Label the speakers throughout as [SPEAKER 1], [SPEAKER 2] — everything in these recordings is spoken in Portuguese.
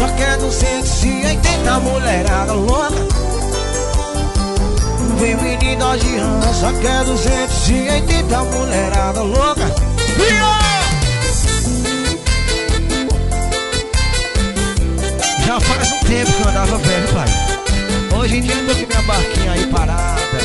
[SPEAKER 1] quer 280 mulherada louca. Vem menina de rã, só quer 280 mulherada louca. Já faz um tempo que eu andava velho, pai. Hoje em dia eu tô com minha barquinha aí parada.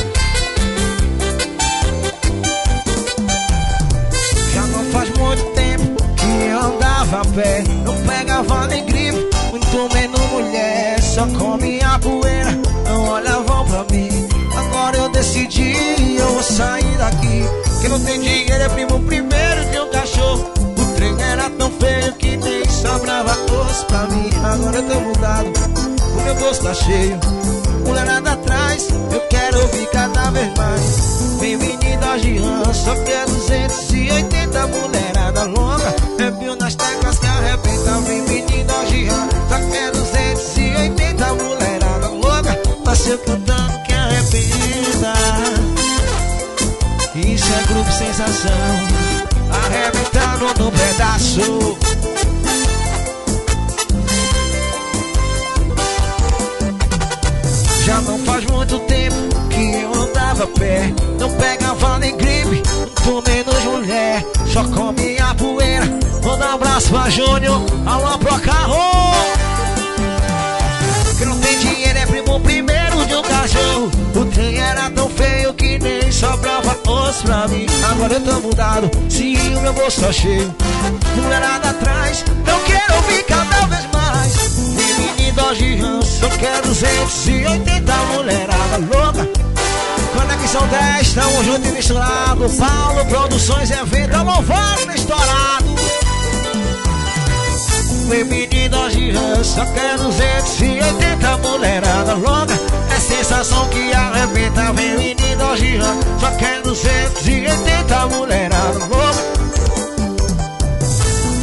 [SPEAKER 1] Já não faz muito tempo que eu andava a pé. Não pegava nem gripe, muito menos mulher. Só comia poeira, não olhavam pra mim. Agora eu decidi, eu vou sair daqui. Quem não tem dinheiro é primo primeiro de um cachorro. O trem era tão feio que nem sobrava osso pra mim. Agora eu tô mudado, o meu bolso tá cheio. Mulherada atrás, eu quero ouvir cada vez mais. Vem menina de rã, só quer 280 mulherada longa. Arrepio nas teclas que arrebenta. Vem menina de rã, só quer 280 mulherada longa. Nasceu cantando que arrebenta. Isso é grupo sensação, arrebentando no pedaço. Já não faz muito tempo que eu andava a pé. Não pegava nem gripe, muito menos mulher. Só comia poeira. Manda um abraço pra Júnior, alô pro carro. Que não tem dinheiro é primo primeiro de um cachorro. O trem era tão feio que nem sobrava osso pra mim. Agora eu tô mudado, se o meu bolso tá cheio. Mulherada atrás, não quero ouvir cada vez mais. Menino de ranço, eu quero 280 mulherada louca. Conexão 10, tamo junto e misturado. Paulo Produções Evento, alô Wagner estourado. Menino de ranço, eu quero 280 mulherada louca. É sensação que arrebenta.